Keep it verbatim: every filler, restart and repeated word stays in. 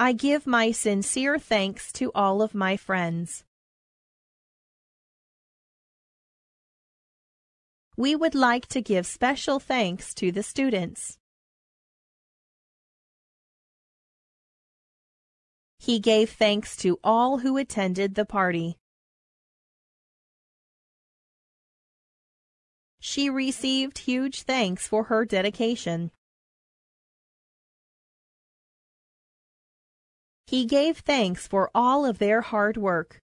I give my sincere thanks to all of my friends. We would like to give special thanks to the students. He gave thanks to all who attended the party. She received huge thanks for her dedication. He gave thanks for all of their hard work.